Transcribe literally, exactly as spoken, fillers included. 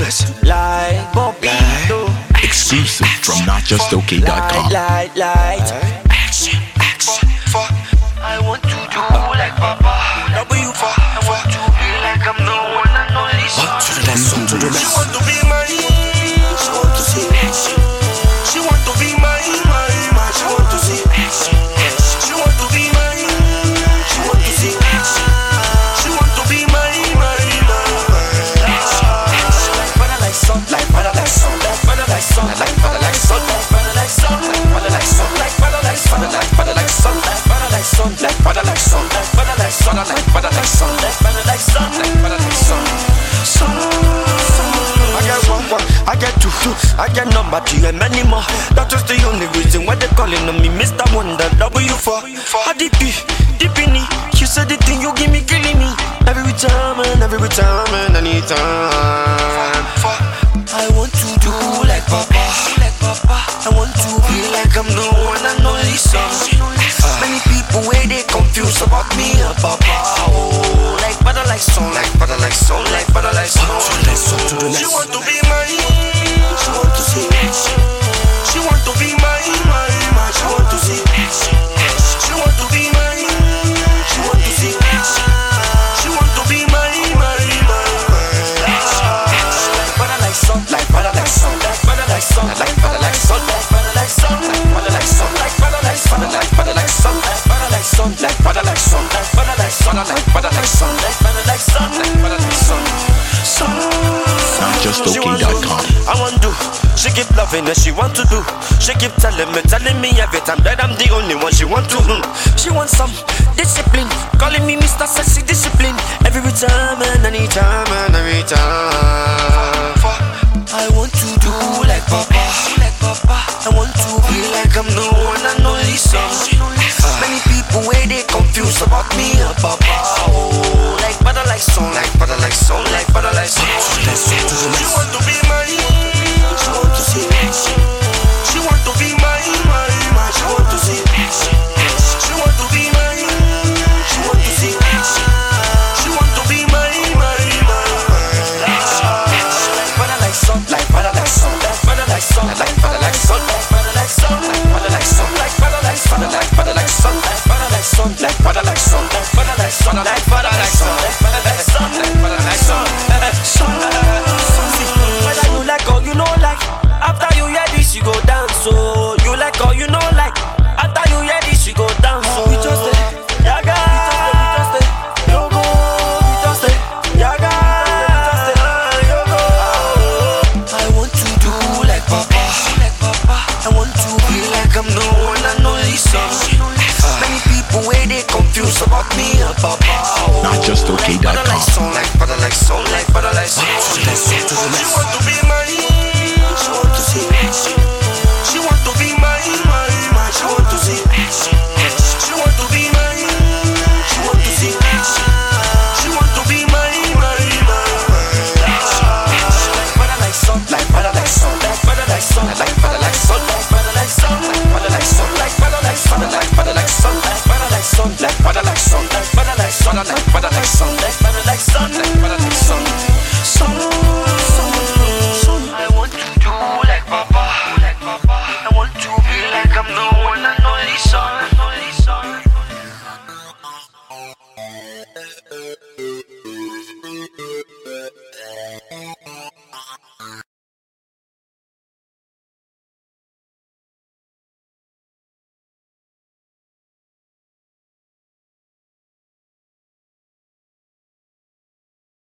Like Bobito. Exclusive from not just okay dot com. Light, light, light. Action, action, fuck. I want to do like Papa. W for, I want to be like I'm the one and only son. To the left, to the left. She want to be mine. She want to see action. She want to be mine, mine, mine. She want to see action. She want to be mine. She want to see action. She want to be mine, mine, mine. Like father, like son, like father, like son, like father, like son, like father, like son, like father, like son, like father, like son, like father, like son, like father, like son, like father, like son, like father, like son, like father, like son, like father, like son, like father, like son, like father, like son, son. I get one, one, I get two, two, I get number three and many more. That was the only reason why they calling on me Mister Wonder. W for A D P, D P N. You said the thing you give me killing me every time and every time and anytime. I want to do like Papa, like Papa. I want to be like I'm the one and only son. Many people where they confused about me and Papa. Oh, like father, like son, like father, like son, like father, like son. She want to be mine. She want to see action. She want to be mine, mine, mine. She want to see action. She want to be mine. She want to see action. She want to be mine, mine, mine. Like father, like son, like father, like son, like father, like son, like father, like son, like father, like son, like father, like son, like father, like son, like father, like son, like father, like son, like father, like son, like father, like son, like father, like son, like father, like son, like father, like son, son. not just okay dot com. I want to. She keep loving and she want to do. She keep telling me, telling me every time that I'm the only one she want to. Mm. She wants some discipline, calling me Mister Sexy Discipline. Every time and anytime and every time. I want to do like Papa, like Papa. I want to be like I'm the one and only son. Many people where they confused about me and Papa. Oh, like father, like son, like father, like son, like father, like son. She want to be mine. She want to see action. She want to be mine, mine, mine. She want to see action. She want to be mine. She want to see action. She want to be mine, mine, mine. Like father, like son, like father, like son, like father, like son, like father, like son, like father, like son, like father, like son, like father, like son, like father, like son, like father, like son, like father, like son, like father, like son, like father, like son, like father, like son, like father, like son, son. Whether you like or you know like, after you hear this you go dance. So you like or you know like, after you hear this you go dance. So we just say, yaga, we just say, yogo, we just say, yaga, yogo. I want to do like Papa, like Papa. I want to be like I'm the one and only son. Many people where they confused about me and Papa. not just okay dot com. Like father, like son, like father, like son.